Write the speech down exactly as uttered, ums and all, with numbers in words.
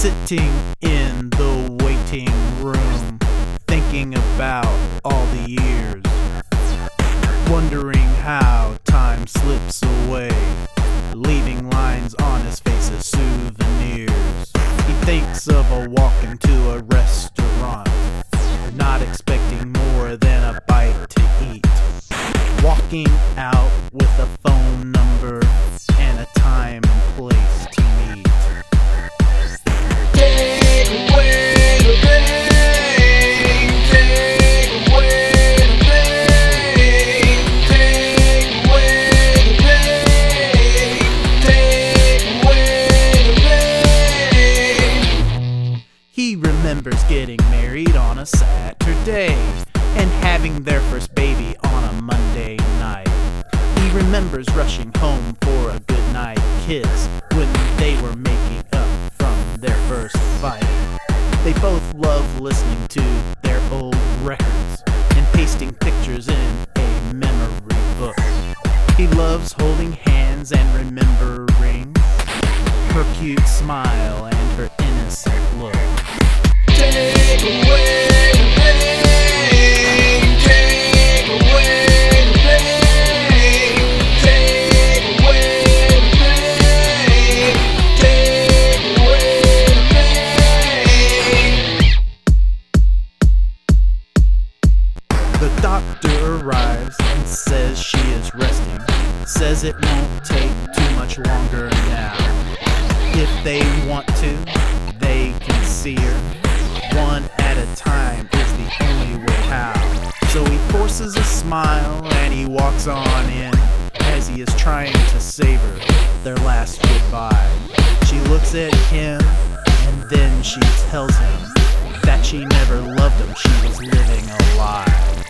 sitting in the waiting room, thinking about all the years, wondering how time slips away, leaving lines on his face as souvenirs. He thinks of a walk into a restaurant, not expecting more than a bite to eat, walking out with a phone number and a time and place to meet. Take away the pain, take away the pain, take away the pain, take away the pain. He remembers getting married on a Saturday and having their first baby on a Monday night. He remembers rushing home for a goodnight kiss when they were making up from their first fight. They both love listening to their old records and pasting pictures in a memory book. He loves holding hands and remembering her cute smile and her innocent look. Take away the pain, take away the pain, take away the pain, take away the pain. The doctor arrives and says she is resting, says it won't take too much longer now. If they want to, they can see her. One at a time is the only way how. So he forces a smile and he walks on in as he is trying to savor their last goodbye. She looks at him and then she tells him that she never loved him, she was living a lie.